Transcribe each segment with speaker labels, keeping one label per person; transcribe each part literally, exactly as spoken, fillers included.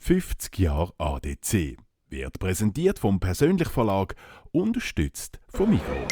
Speaker 1: fünfzig Jahre A D C wird präsentiert vom Persönlich Verlag, unterstützt vom Migros.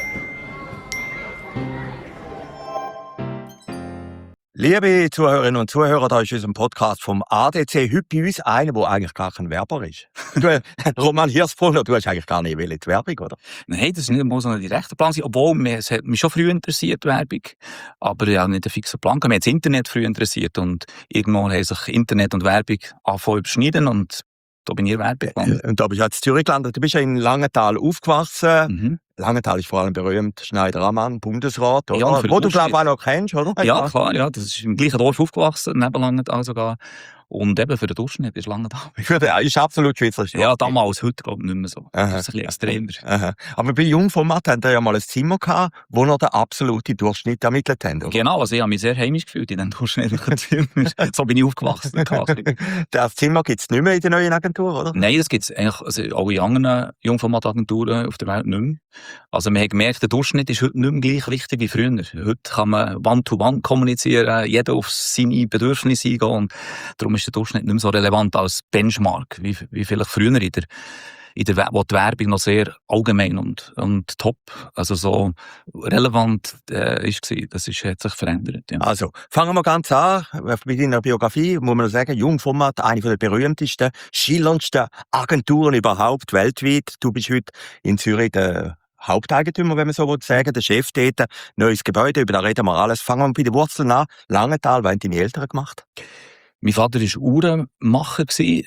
Speaker 2: Liebe Zuhörerinnen und Zuhörer, da ist unser Podcast vom A D C. Heute bei uns einer, der eigentlich gar kein Werber ist. Du, Roman Hirsbrunner, du hast eigentlich gar nicht in die Werbung, oder?
Speaker 3: Nein, das ist nicht mal so ein direkter Plan. Obwohl, mir, es hat mich schon früh interessiert, Werbung. Aber ja, nicht einen fixen Plan. Mir hat das Internet früh interessiert. Und irgendwann haben sich Internet und Werbung angefangen überschneiden. Und da bin ich Werbung gelandet.
Speaker 2: Und da bist du jetzt in Zürich gelandet. Du bist ja in Langenthal aufgewachsen.
Speaker 3: Mhm.
Speaker 2: Langenthal ist vor allem berühmt, Schneider-Ammann, Bundesrat, oder?
Speaker 3: Ja,
Speaker 2: Wo du, glaube ich, auch noch kennst, oder?
Speaker 3: Ja, klar, ja. Das ist im gleichen Dorf aufgewachsen, neben Langenthal sogar. Und eben für den Durchschnitt ist Langenthal.
Speaker 2: Für den, ist absolut schweizerisch.
Speaker 3: Ja, damals, heute glaube ich nicht mehr so.
Speaker 2: Aha.
Speaker 3: Das ist ein bisschen extremer.
Speaker 2: Aha. Aber bei Jungformat hatten wir ja mal ein Zimmer gehabt, wo noch der absolute Durchschnitt ermittelt haben, oder?
Speaker 3: Genau, also ich habe mich sehr heimisch gefühlt in diesem durchschnittlichen Zimmer. So bin ich aufgewachsen.
Speaker 2: Das Zimmer gibt es nicht mehr in der neuen Agentur, oder?
Speaker 3: Nein, das gibt es eigentlich also alle anderen Jungformatagenturen auf der Welt nicht mehr. Also wir haben gemerkt, der Durchschnitt ist heute nicht mehr gleich wichtig wie früher. Heute kann man One-to-One kommunizieren, jeder auf seine Bedürfnisse eingehen und darum ist der Durchschnitt nicht mehr so relevant als Benchmark, wie, wie vielleicht früher in der, in der, wo die Werbung noch sehr allgemein und, und top, also so relevant äh, ist gewesen. Das ist, hat sich verändert. Ja.
Speaker 2: Also, fangen wir ganz an. Bei deiner Biografie muss man sagen, Jungformat, eine der berühmtesten, schillerndsten Agenturen überhaupt weltweit. Du bist heute in Zürich der Haupteigentümer, wenn man so sagen will, der Chef dort, neues Gebäude, über da reden wir alles. Fangen wir bei den Wurzeln an. Langenthal, was haben deine Eltern gemacht?
Speaker 3: Mein Vater war Uhrenmacher.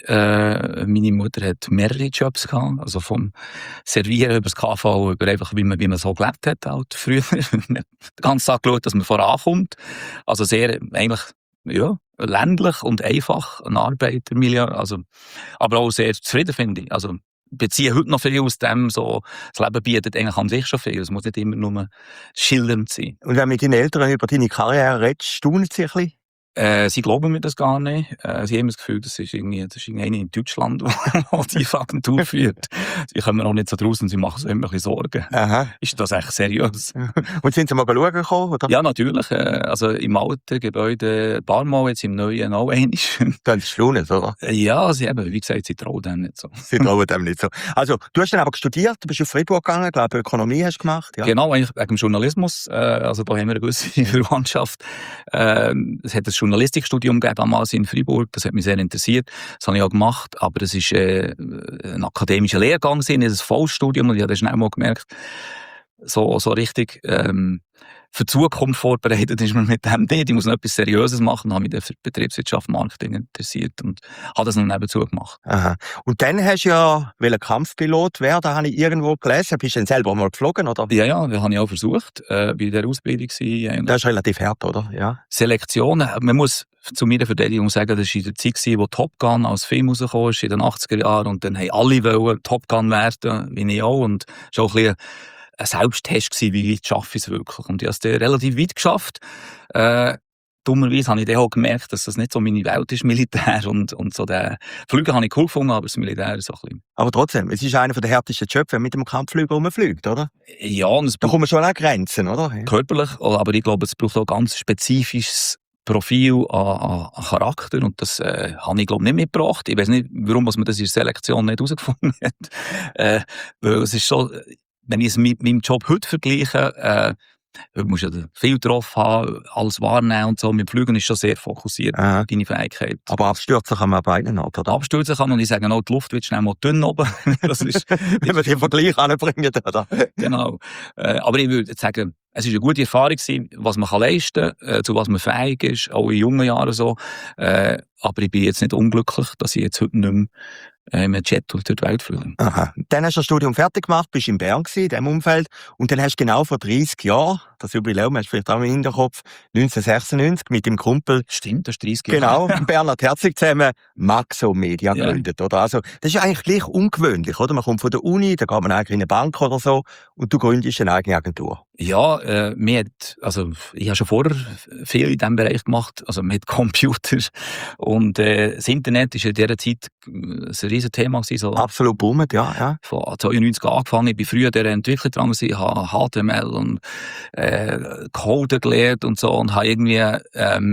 Speaker 3: Äh, meine Mutter hat mehrere Jobs gehabt. Also vom Servieren über das K V, über einfach, wie man, wie man so gelebt hat, halt früher. Den ganzen Tag geschaut, dass man vorankommt. Also sehr, eigentlich, ja, ländlich und einfach, ein Arbeitermilieu. Also, aber auch sehr zufrieden, finde ich. Also, beziehe heute noch viel aus dem, so, das Leben bietet eigentlich an sich schon viel. Es muss nicht immer nur schildernd sein.
Speaker 2: Und wenn du mit deinen Eltern über deine Karriere redest, staunen sie ein bisschen?
Speaker 3: Äh, sie glauben mir das gar nicht. Äh, sie haben das Gefühl, das ist irgendwie, das ist irgendwie in Deutschland, wo die Agentur führt. Sie kommen auch nicht so draus und sie machen sich immer ein bisschen Sorgen.
Speaker 2: Aha.
Speaker 3: Ist das echt seriös?
Speaker 2: Und sind sie mal schauen gekommen, oder?
Speaker 3: Ja, natürlich. Äh, also im alten Gebäude ein paar Mal, jetzt im neuen auch einmal.
Speaker 2: Dann staunen, oder?
Speaker 3: Ja, sie eben, wie gesagt, sie trauen dem nicht so.
Speaker 2: Sie trauen dem nicht so. Also, du hast dann aber studiert, du bist auf Fribourg gegangen, glaube Ökonomie hast du gemacht. Ja.
Speaker 3: Genau, eigentlich wegen dem Journalismus. Äh, also da haben wir eine gewisse Verwandtschaft. Äh, es hat ein Journalistikstudium gegeben damals in Fribourg, das hat mich sehr interessiert, das habe ich auch gemacht, aber es ist äh, ein akademischer Lehrgang, ein Vollstudium, und ich habe dann schnell mal gemerkt, so, so richtig ähm, für die Zukunft vorbereitet ist man mit dem nicht. Ich muss noch etwas Seriöses machen, habe mich dann für Betriebswirtschaft, Marketing interessiert und habe das noch nebenzu gemacht.
Speaker 2: Aha. Und dann hast du ja wollen Kampfpilot werden, habe ich irgendwo gelesen. Bist du denn selber mal geflogen, oder?
Speaker 3: Ja, ja, das habe ich auch versucht, äh, bei der Ausbildung war.
Speaker 2: Das ist relativ hart, oder? Ja.
Speaker 3: Selektionen, man muss zu meiner Verteidigung sagen, das war in der Zeit, wo Top Gun als Film rausgekommen ist, in den achtziger Jahren, und dann haben alle wollen Top Gun werden, wie ich auch, und es war auch ein bisschen ein Selbsttest gewesen, wie weit schaffe ich es wirklich. Und ich habe es dann relativ weit geschafft. Äh, dummerweise habe ich dann auch gemerkt, dass das nicht so meine Welt ist, Militär. Und, und so der Flüge habe ich cool gefunden, aber das Militär ist so ein bisschen...
Speaker 2: Aber trotzdem, es ist einer der härtesten Jobs, wenn man mit dem Kampfflüger rumfliegt, oder?
Speaker 3: Ja, und es
Speaker 2: da kommen schon an Grenzen, oder?
Speaker 3: Körperlich, aber ich glaube, es braucht auch ganz spezifisches Profil an, an Charakter, und das äh, habe ich, glaube ich, nicht mitgebracht. Ich weiß nicht, warum man das in der Selektion nicht herausgefunden hat. äh, weil es ist so... Wenn ich es mit meinem Job heute vergleiche, äh, du musst ja viel drauf haben, alles wahrnehmen und so. Mit Flügen ist schon sehr fokussiert,
Speaker 2: Aha.
Speaker 3: deine Fähigkeit.
Speaker 2: Aber abstürzen kann man beiden nicht, oder?
Speaker 3: Abstürzen kann, und ich sage auch, die Luft wird schnell mal dünn oben. Das ist,
Speaker 2: wenn man den Vergleich anbringen, oder?
Speaker 3: Genau. Äh, aber ich würde sagen, es war eine gute Erfahrung gewesen, was man kann leisten kann, äh, zu was man fähig ist, auch in jungen Jahren so. Äh, aber ich bin jetzt nicht unglücklich, dass ich jetzt heute nicht mehr im Jet durch die Welt fliegen.
Speaker 2: Aha. Dann hast du das Studium fertig gemacht, bist in Bern gewesen, in diesem Umfeld, und dann hast du genau vor dreissig Jahren, das Jubiläum hast du vielleicht auch im Hinterkopf, neunzehnhundertsechsundneunzig mit dem Kumpel.
Speaker 3: Stimmt, das ist dreissig Jahre.
Speaker 2: Genau, Bernhard Herzig zusammen Maxo Media
Speaker 3: Ja.
Speaker 2: gegründet, oder? Also, das ist ja eigentlich gleich ungewöhnlich, oder? Man kommt von der Uni, da geht man eigentlich in eine Bank oder so, und du gründest eine eigene Agentur.
Speaker 3: Ja, äh, mir hat, also, ich habe schon vorher viel in diesem Bereich gemacht, also mit Computer, und äh, das Internet ist in dieser Zeit ein riesen Thema gewesen, so.
Speaker 2: Absolut boomend, ja, ja.
Speaker 3: Von zweiundneunzig angefangen, ich bin früher der Entwickler dran gewesen, habe H T M L und äh, Code gelernt und so, und habe irgendwie ähm,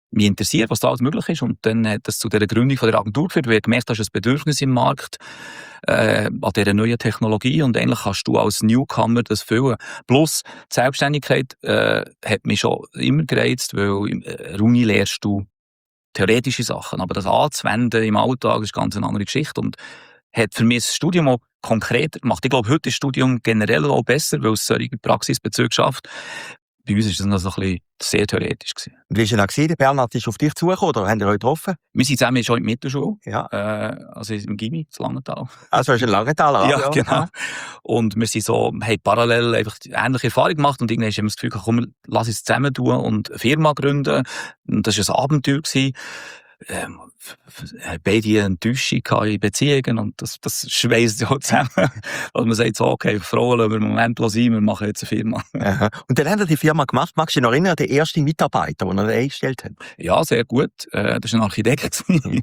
Speaker 3: mich interessiert, was da alles möglich ist. Und dann hat das zu dieser Gründung von der Agentur geführt, weil ich gemerkt habe, dass ein Bedürfnis im Markt äh, an dieser neuen Technologie und eigentlich kannst du als Newcomer das füllen. Plus, die Selbstständigkeit äh, hat mich schon immer gereizt, weil in der Uni lernst du theoretische Sachen, aber das anzuwenden im Alltag ist ganz eine andere Geschichte und hat für mich das Studium auch konkreter gemacht. Ich glaube, heute ist das Studium generell auch besser, weil es solche Praxisbezüge schafft. Bei uns war das noch so ein bisschen sehr theoretisch gewesen.
Speaker 2: Und wie war es denn? Der Bernhard ist auf dich zugekommen oder habt ihr euch getroffen?
Speaker 3: Wir sind zusammen schon in der Mittelschule,
Speaker 2: Ja.
Speaker 3: äh, also im Gimmi, in Langenthal.
Speaker 2: Also hast du ein Langenthaler?
Speaker 3: Ja, genau. Und wir sind so, haben parallel einfach ähnliche Erfahrungen gemacht und irgendwann haben wir das Gefühl, komm, lass uns zusammen tun und eine Firma gründen. Und das war ein Abenteuer gewesen. Ähm, beide eine Enttäuschung in Beziehungen und das, das schweißt ja zusammen. Also man sagt so, okay, Frauen lassen wir im Moment sein, wir machen jetzt eine Firma.
Speaker 2: Aha. Und dann hat er die Firma gemacht. Magst du dich noch erinnern, den ersten Mitarbeiter, den er eingestellt hat?
Speaker 3: Ja, sehr gut. Äh, das war ein Architekt.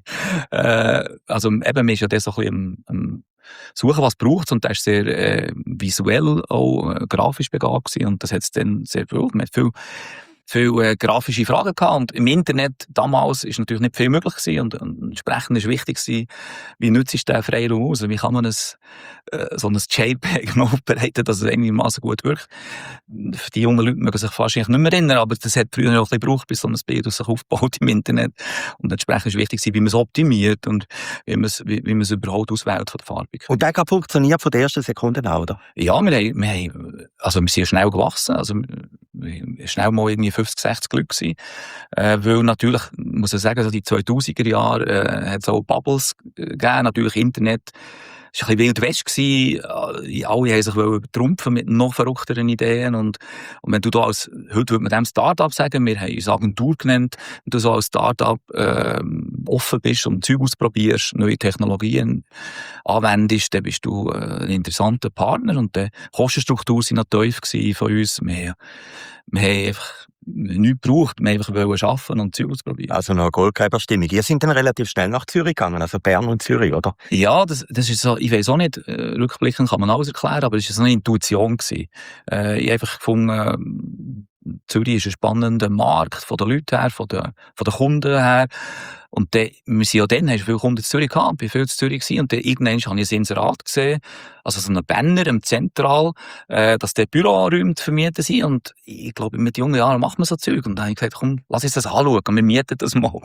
Speaker 3: äh, also eben, man ist ja das so ein bisschen am, am suchen, was braucht es, und der war sehr äh, visuell, auch äh, grafisch begabt gewesen, und das hat es dann sehr viel, man hat viel viele äh, grafische Fragen gehabt, und im Internet damals ist natürlich nicht viel möglich gewesen, und, und entsprechend ist wichtig gewesen, wie nutzt du den Freiraum aus, wie kann man ein, äh, so ein JPEG aufbereiten, dass es einigermaßen gut wirkt. Für die jungen Leute mögen sich wahrscheinlich nicht mehr erinnern, aber das hat früher noch ein bisschen gebraucht, bis so ein Bild sich aufbaut im Internet, und entsprechend ist wichtig gewesen, wie man es optimiert und wie man es, wie, wie man es überhaupt auswählt von der Farbig.
Speaker 2: Und der hat funktioniert von der ersten Sekunde an, oder?
Speaker 3: Ja, wir haben, wir haben, also wir sind schnell gewachsen, also wir waren schnell mal irgendwie fünfzig, sechzig Leute gewesen, äh, weil natürlich, muss ich sagen, so die zweitausender Jahre äh, hat es auch Bubbles gegeben, natürlich Internet. Es war ein bisschen Wild West gewesen. Alle haben sich übertrumpfen mit noch verrückteren Ideen. Und, und wenn du da als, heute würde man dem Start-up sagen, wir haben uns Agentur genannt, wenn du so als Start-up äh, offen bist und Zeug ausprobierst, neue Technologien anwendest, dann bist du äh, ein interessanter Partner. Und die Kostenstruktur war noch tief gewesen von uns. Wir, wir haben einfach nichts gebraucht, wir einfach wollen arbeiten und Zeug ausprobieren.
Speaker 2: Also eine Goldgräberstimmung. Ihr seid dann relativ schnell nach Zürich gegangen, also Bern und Zürich, oder?
Speaker 3: Ja, das, das ist so, ich weiss auch nicht, äh, rückblickend kann man alles erklären, aber es war so eine Intuition gewesen. Äh, ich habe einfach gefunden, äh, Zürich ist ein spannender Markt, von den Leuten her, von den, von den Kunden her. Und dann, wir sind ja dann, hast du viele Kunden in Zürich gehabt, ich war viel in Zürich gewesen, und dann irgendwann habe ich ein Inserat gesehen, also so einen Banner im Zentral, äh, dass der Büroräume vermietet sind, und ich glaube, mit jungen Jahren macht man so Zeug, und dann habe ich gesagt, komm, lass uns das anschauen, wir mieten das mal.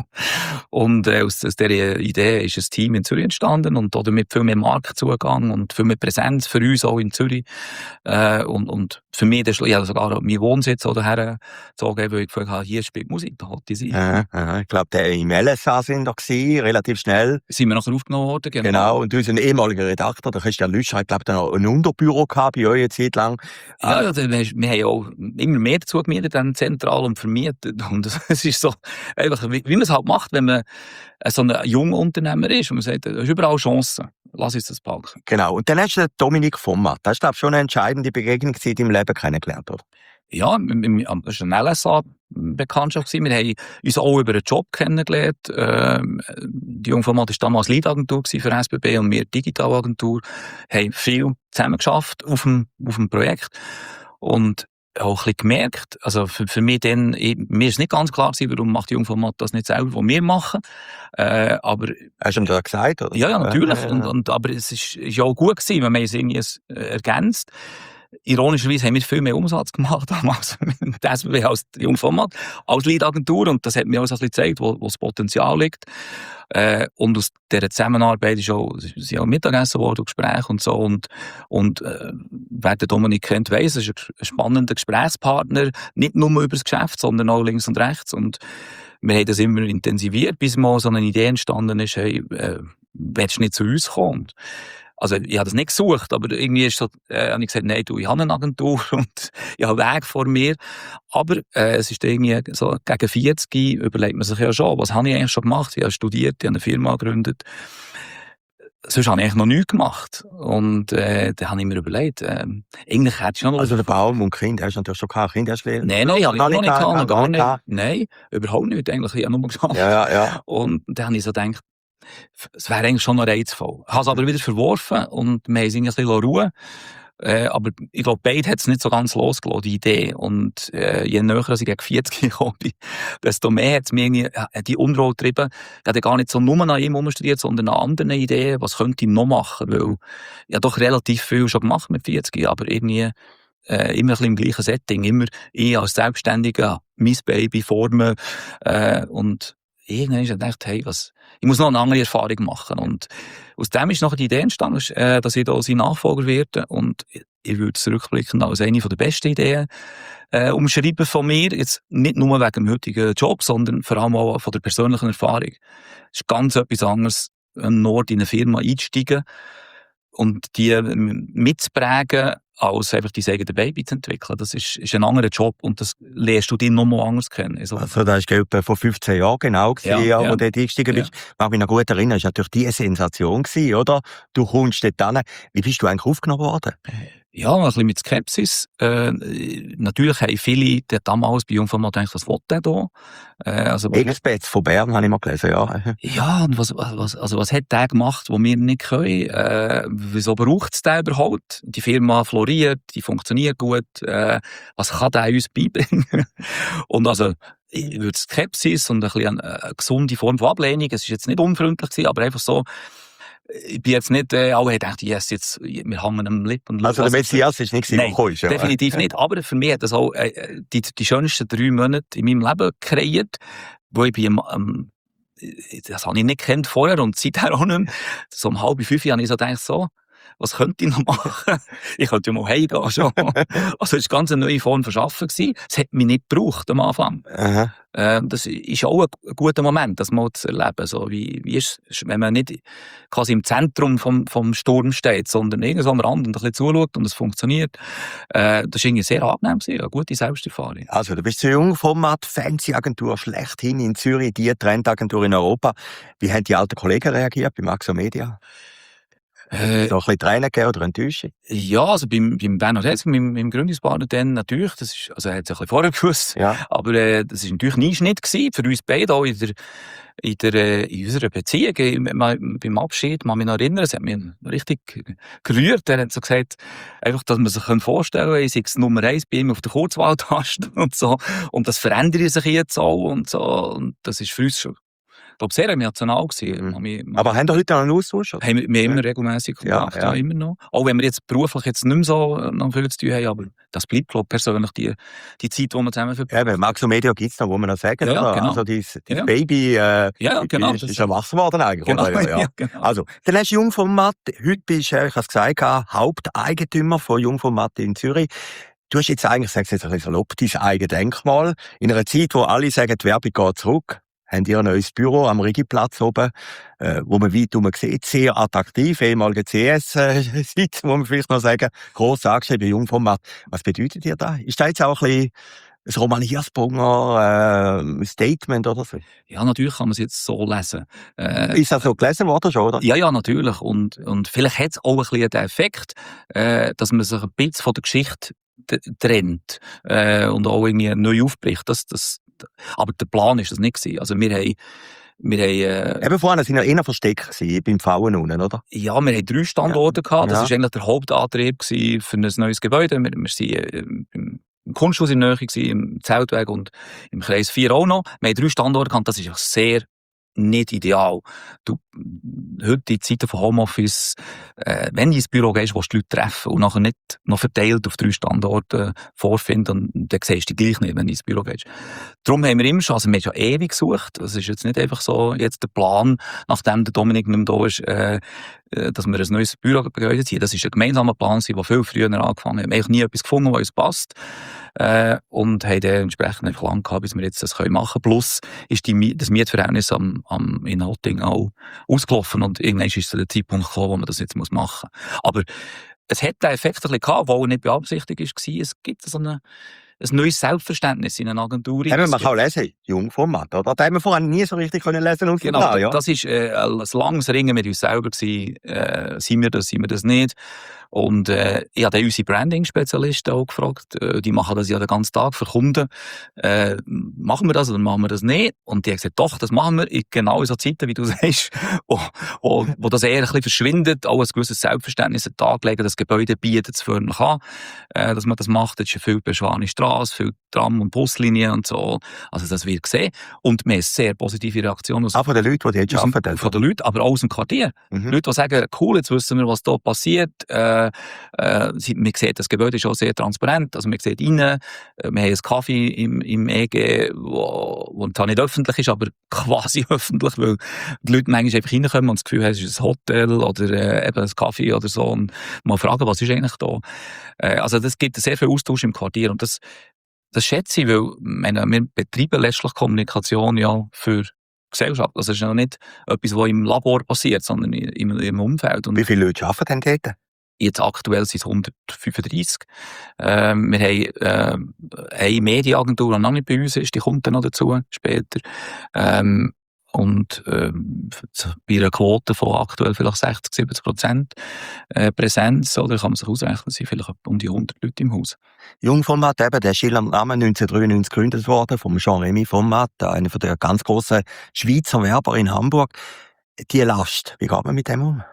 Speaker 3: Und äh, aus, aus dieser Idee ist ein Team in Zürich entstanden, und damit viel mehr Marktzugang und viel mehr Präsenz für uns auch in Zürich, äh, und, und für mich, das, ich habe sogar meinen Wohnsitz daher gezogen, weil ich gefragt habe, hier spielt Musik, da wollte ich sein.
Speaker 2: Ja, ja, ich glaube, der im L S A sind da gewesen, relativ schnell.
Speaker 3: Sind wir nachher aufgenommen worden, genau.
Speaker 2: Genau, und unser ehemaliger Redakteur, der Christian Lüsch, hat, glaube ich, noch ein Unterbüro gehabt bei euch eine Zeit lang.
Speaker 3: Ja, ja, wir, wir haben ja auch immer mehr dazu gemietet, dann zentral und vermietet. Und es ist so, einfach, wie, wie man es halt macht, wenn man so ein junger Unternehmer ist und man sagt, da ist überall Chancen. Lass uns das packen.
Speaker 2: Genau, und dann hast du den Dominik Vommat. Das ist, glaube ich, schon eine entscheidende Begegnung in deinem Leben kennengelernt, oder?
Speaker 3: Ja, das war eine L S A-Bekanntschaft. Wir haben uns auch über einen Job kennengelernt. Ähm, die Jungformat war damals Lead-Agentur für S B B und wir Digitalagentur. Wir haben viel zusammen geschafft auf dem, auf dem Projekt. Und auch ein bisschen gemerkt, also für, für mich dann, ich, mir ist nicht ganz klar gewesen, warum macht die Jungformat das nicht selber, was wir machen. Äh, aber,
Speaker 2: Hast du ihm das gesagt, oder?
Speaker 3: Ja, ja, natürlich.
Speaker 2: Ja, ja.
Speaker 3: Und, und, aber es ist, ist ja auch gut gewesen, wenn man es irgendwie ergänzt. Ironischerweise haben wir viel mehr Umsatz gemacht damals mit S B B als die Jungformat, als Lead-Agentur, und das hat mir auch so ein bisschen gezeigt, wo, wo das Potenzial liegt. Äh, und aus dieser Zusammenarbeit ist auch, sind auch Mittagessen geworden, Gespräche und so, und, und äh, wer den Dominik kennt, weiss, er ist ein spannender Gesprächspartner, nicht nur über das Geschäft, sondern auch links und rechts, und wir haben das immer intensiviert, bis mal so eine Idee entstanden ist, hey, äh, willst du nicht zu uns kommen? Also, ich habe das nicht gesucht, aber irgendwie ist so, äh, habe ich gesagt, nein, du, ich habe eine Agentur und ich habe einen Weg vor mir. Aber, äh, es ist irgendwie so, gegen vierzig überlegt man sich ja schon, was habe ich eigentlich schon gemacht? Ich habe studiert, ich habe eine Firma gegründet. Sonst habe ich eigentlich noch nichts gemacht. Und, äh, dann habe ich mir überlegt, äh, eigentlich hätte ich schon noch...
Speaker 2: Also, der Baum und Kind, hast du natürlich schon keine Kinderschwere?
Speaker 3: Nein, nein, habe ich noch nicht gehabt, noch gar nicht. Nein, überhaupt nicht, eigentlich. Ich habe nur geschafft.
Speaker 2: Ja, ja, ja.
Speaker 3: Und dann habe ich so gedacht, es wäre eigentlich schon noch reizvoll. Ich habe es aber wieder verworfen und wir haben es ein bisschen Ruhe. Äh, aber ich glaube, beide hat es nicht so ganz losgelassen, die Idee. Und äh, je näher ich gegen vierzig gekommen bin, desto mehr hat es mir irgendwie, äh, die Unruhe getrieben. Ich hatte gar nicht so nur an ihm umstudiert, sondern an anderen Ideen, was könnte ich noch machen, weil ich habe doch relativ viel schon gemacht mit vierzig, aber irgendwie äh, immer ein bisschen im gleichen Setting, immer ich als Selbstständiger, mein Baby formen äh, und irgendwann habe ich gedacht, hey, was, ich muss noch eine andere Erfahrung machen. Und aus dem ist nachher die Idee entstanden, äh, dass ich da sein Nachfolger werde. Und ich würde es rückblickend als eine der besten Ideen äh, umschreiben von mir. Jetzt nicht nur wegen dem heutigen Job, sondern vor allem auch von der persönlichen Erfahrung. Es ist ganz etwas anderes, ein Nord in eine Firma einzusteigen und die ähm, mitzuprägen, als einfach dein eigenes Baby zu entwickeln. Das ist, ist ein anderer Job und das lernst du dich noch mal anders kennen. Also,
Speaker 2: Also, das war etwa vor fünfzehn Jahren genau, gewesen,
Speaker 3: Ja,
Speaker 2: ja,
Speaker 3: ja.
Speaker 2: wo du dort eingestiegen bist.
Speaker 3: Ja.
Speaker 2: Mag mich noch gut erinnern, das war natürlich die Sensation gewesen, oder? Du kommst dort hin. Wie bist du eigentlich aufgenommen worden?
Speaker 3: Ja, ein bisschen mit Skepsis. Äh, natürlich haben viele dort damals bei Jungformat gedacht, was will der da? Äh, also,
Speaker 2: Egelsbetz von Bern, habe ich mal gelesen, ja.
Speaker 3: ja, und was, was, also was hat der gemacht, was wir nicht können? Äh, wieso braucht es den überhaupt? Die Firma floriert, die funktioniert gut. Äh, was kann der uns beibringen? Und also, ich würde Skepsis und ein bisschen eine, eine gesunde Form von Ablehnung, es ist jetzt nicht unfreundlich gewesen, aber einfach so, ich bin jetzt nicht, äh, alle dachten, yes, jetzt, wir hängen am Lipp und
Speaker 2: Also, der
Speaker 3: was-
Speaker 2: Messias ist nicht
Speaker 3: Nein,
Speaker 2: gekommen, ja.
Speaker 3: definitiv nicht. Aber für mich hat das auch äh, die, die schönsten drei Monate in meinem Leben kreiert, wo ich bin, ähm, das habe ich nicht gekannt vorher und seither auch nicht mehr. So um halb fünf habe ich so gedacht, so, was könnte ich noch machen? Ich könnte ja mal heimgehen schon. Also es war ganz eine neue Form von Arbeiten gewesen. Es hat mich nicht gebraucht am Anfang.
Speaker 2: Aha.
Speaker 3: Äh, das ist auch ein guter Moment, das mal zu erleben. So, wie, wie ist es, wenn man nicht quasi im Zentrum vom, vom Sturm steht, sondern irgendwo am Rand und ein bisschen zuschaut und es funktioniert. Äh, das war irgendwie sehr angenehm gewesen, eine gute Selbsterfahrung.
Speaker 2: Also, du bist zu Jungformat, Fancy-Agentur schlechthin in Zürich, die Trendagentur in Europa. Wie haben die alten Kollegen reagiert bei Maxo Media?
Speaker 3: Äh,
Speaker 2: Noch ein bisschen Tränen gegeben oder Enttäuschung?
Speaker 3: ja, also beim, beim Bernhard Hetz, meinem, meinem Gründungspartner, dann natürlich, das ist, also er hat es ein bisschen vorher gewusst,
Speaker 2: Ja.
Speaker 3: aber äh, das war natürlich ein Einschnitt gewesen, für uns beide, auch in der, in, der, äh, in unserer Beziehung. Ich, mal, beim Abschied, kann mich noch erinnern, es hat mich richtig gerührt. Er hat so gesagt, einfach, dass man sich vorstellen kann, ich sei Nummer eins bei ihm auf der Kurzwahltaste und so, und das verändert sich jetzt auch und so, und das ist für uns schon, ich glaube, sehr emotional gewesen.
Speaker 2: Mhm.
Speaker 3: Wir,
Speaker 2: Aber haben ihr heute noch einen Austausch? Oder?
Speaker 3: haben wir, wir haben immer regelmässig Kontakt,
Speaker 2: Ja,
Speaker 3: ja,
Speaker 2: ja.
Speaker 3: immer noch. Auch wenn wir jetzt beruflich jetzt nicht mehr so äh, noch viel zu tun haben, aber das bleibt, glaube ich, persönlich die, die Zeit, die wir zusammen verbringen.
Speaker 2: Eben, Maxo Media gibt es noch, wo man noch sagen,
Speaker 3: Ja, ja,
Speaker 2: oder?
Speaker 3: genau.
Speaker 2: Also, dein, dein
Speaker 3: Ja.
Speaker 2: Baby äh,
Speaker 3: Ja, genau,
Speaker 2: ist,
Speaker 3: das-
Speaker 2: ist erwachsen worden eigentlich,
Speaker 3: Genau,
Speaker 2: oder? Ja, ja.
Speaker 3: ja, genau.
Speaker 2: Also, dann hast du Jungformat. Heute bist du, äh, ich habe es gesagt, Haupteigentümer von Jungformat in Zürich. Du hast jetzt eigentlich, sagst jetzt ein bisschen salopp, dein eigenes Denkmal. In einer Zeit, wo alle sagen, die Werbung geht zurück, haben ihr ein neues Büro am Rigiplatz oben, äh, wo man weit herum sieht, sehr attraktiv, ehemalige C S-Sitz, muss man vielleicht noch sagen, gross angeschrieben, Jungformat. Was bedeutet dir das? Ist das jetzt auch ein bisschen ein Roman Hirsbrunger äh, Statement oder so?
Speaker 3: Ja, natürlich kann man es jetzt so lesen. Äh,
Speaker 2: Ist das so gelesen worden schon, oder?
Speaker 3: ja, ja, natürlich. Und, und vielleicht hat es auch ein bisschen den Effekt, äh, dass man sich ein bisschen von der Geschichte t- trennt äh, und auch irgendwie neu aufbricht. Das, das, aber der Plan ist das nicht gewesen. Also wir haben, wir haben, äh,
Speaker 2: Eben vorhin sind ja eher versteckt gewesen, beim Pfauen unten, oder?
Speaker 3: ja, wir haben drei Standorte gehabt. Das
Speaker 2: Ja.
Speaker 3: war eigentlich der Hauptantrieb gewesen für ein neues Gebäude. Wir, wir sind äh, im im Kunsthaus in der Nähe gewesen, im Zeltweg und im Kreis vier auch noch. Wir haben drei Standorte gehabt. Das ist eigentlich sehr nicht ideal. Du, heute in Zeiten von Homeoffice, äh, wenn du ins Büro gehst, willst du die Leute treffen und nachher nicht noch verteilt auf drei Standorte vorfinden, dann, dann siehst du dich gleich nicht, wenn du ins Büro gehst. Darum haben wir immer schon, also wir haben schon ewig gesucht. Es ist jetzt nicht einfach so, jetzt der Plan, nachdem der Dominik nicht mehr da ist, äh, äh, dass wir ein neues Bürogebäude ziehen. Das ist ein gemeinsamer Plan, der viel früher angefangen hat. Wir haben eigentlich nie etwas gefunden, was uns passt. Äh, und haben dann entsprechend einfach lang gehabt, bis wir jetzt das machen können. Plus ist die, das Mietverhältnis am, am in Altingen auch ausgelaufen und irgendwann ist es der Zeitpunkt gekommen, wo man das jetzt machen muss. Aber es hat den Effekt ein bisschen gehabt, der nicht beabsichtigt war. Es gibt so eine, ein neues Selbstverständnis in eine Agentur.
Speaker 2: Haben wir mal auch lesen, Jungformat, oder? Da haben wir vorher nie so richtig können lesen und
Speaker 3: Genau,
Speaker 2: klar, ja.
Speaker 3: das ist äh, ein langes Ringen mit uns selber gewesen. Äh, sind wir das, sind wir das nicht? Und äh, ich habe dann unsere Branding-Spezialisten auch gefragt. Äh, die machen das ja den ganzen Tag für Kunden. Äh, machen wir das oder machen wir das nicht? Und die haben gesagt, doch, das machen wir in genau so Zeiten, wie du sagst, wo, wo, wo das eher ein bisschen verschwindet, auch ein gewisses Selbstverständnis an den Tag legen, das Gebäude bietet es förmlich an, äh, dass man das macht. Es ist ja viel beschwarte Straße, viel Tram- und Buslinien und so. Also das wird gesehen. Und wir haben sehr positive Reaktionen aus,
Speaker 2: Auch von den Leuten, die jetzt
Speaker 3: aus dem,
Speaker 2: arbeiten.
Speaker 3: von den Leuten, aber auch aus dem Quartier.
Speaker 2: Mhm.
Speaker 3: Leute, die sagen, cool, jetzt wissen wir, was da passiert. Äh, äh, sie- man sieht, das Gebäude ist auch sehr transparent. Also man sieht rein, äh, wir haben einen Kaffee im, im E G, wo, wo zwar nicht öffentlich ist, aber quasi öffentlich, weil die Leute manchmal einfach reinkommen und das Gefühl haben, es ist ein Hotel oder äh, eben ein Kaffee oder so und mal fragen, was ist eigentlich da. Äh, also das gibt sehr viel Austausch im Quartier und das, das schätze ich, weil meine, wir betreiben letztlich Kommunikation ja für Gesellschaft. Also es ist ja nicht etwas, was im Labor passiert, sondern im, im Umfeld. Und
Speaker 2: Wie viele Leute arbeiten denn dort?
Speaker 3: jetzt aktuell sind es hundertfünfunddreissig. Ähm, wir haben äh, eine Mediaagentur, die noch nicht bei uns ist, die kommt dann noch dazu später. Ähm, und ähm, bei einer Quote von aktuell vielleicht sechzig, siebzig Prozent äh, Präsenz, oder kann man sich ausrechnen, sind vielleicht um die hundert Leute im Haus.
Speaker 2: Jungformat, eben, der schillernde Name neunzehnhundertdreiundneunzig gegründet worden, vom Jean-Remy Format, einer der ganz grossen Schweizer Werber in Hamburg. Die Last, wie geht man mit dem um?